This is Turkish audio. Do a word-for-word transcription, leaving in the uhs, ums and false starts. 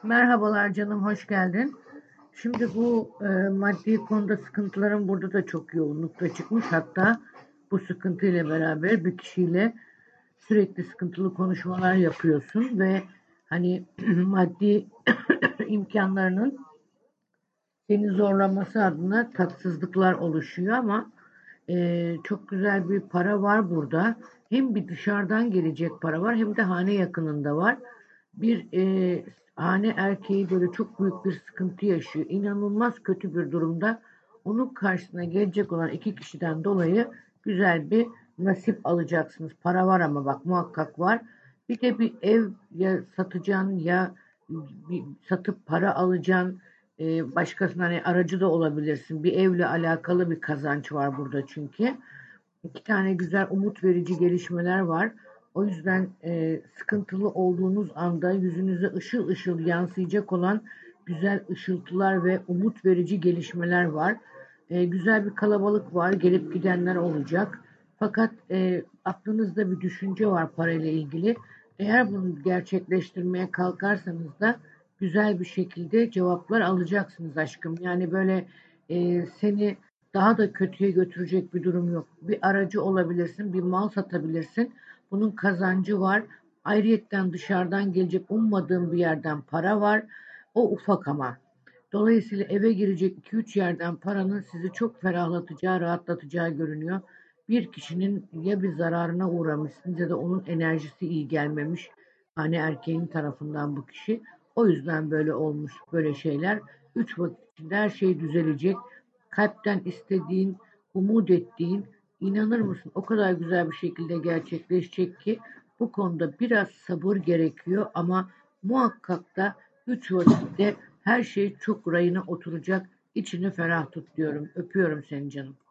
Merhabalar canım, hoş geldin. Şimdi bu e, maddi konuda sıkıntıların burada da çok yoğunlukta çıkmış. Hatta bu sıkıntıyla beraber bir kişiyle sürekli sıkıntılı konuşmalar yapıyorsun ve hani maddi imkanlarının seni zorlaması adına tatsızlıklar oluşuyor ama e, çok güzel bir para var burada. Hem bir dışarıdan gelecek para var hem de hane yakınında var. Bir e, hane erkeği böyle çok büyük bir sıkıntı yaşıyor. İnanılmaz kötü bir durumda. Onun karşısına gelecek olan iki kişiden dolayı güzel bir nasip alacaksınız. Para var ama bak muhakkak var. Bir de bir ev ya satacaksın ya bir satıp para alacaksın. E, başkasına hani aracı da olabilirsin. Bir evle alakalı bir kazanç var burada çünkü. İki tane güzel umut verici gelişmeler var. O yüzden e, sıkıntılı olduğunuz anda yüzünüze ışıl ışıl yansıyacak olan güzel ışıltılar ve umut verici gelişmeler var. E, güzel bir kalabalık var. Gelip gidenler olacak. Fakat e, aklınızda bir düşünce var parayla ilgili. Eğer bunu gerçekleştirmeye kalkarsanız da güzel bir şekilde cevaplar alacaksınız aşkım. Yani böyle e, seni daha da kötüye götürecek bir durum yok. Bir aracı olabilirsin, bir mal satabilirsin. Bunun kazancı var. Ayrıyetten dışarıdan gelecek ummadığın bir yerden para var. O ufak ama. Dolayısıyla eve girecek iki üç yerden paranın sizi çok ferahlatacağı, rahatlatacağı görünüyor. Bir kişinin ya bir zararına uğramışsınız ya da onun enerjisi iyi gelmemiş. Hani erkeğin tarafından bu kişi. O yüzden böyle olmuş böyle şeyler. Üç vakit içinde her şey düzelecek. Kalpten istediğin, umut ettiğin, inanır mısın o kadar güzel bir şekilde gerçekleşecek ki bu konuda biraz sabır gerekiyor ama muhakkak da üç vakitte her şey çok rayına oturacak. İçini ferah tut diyorum. Öpüyorum seni canım.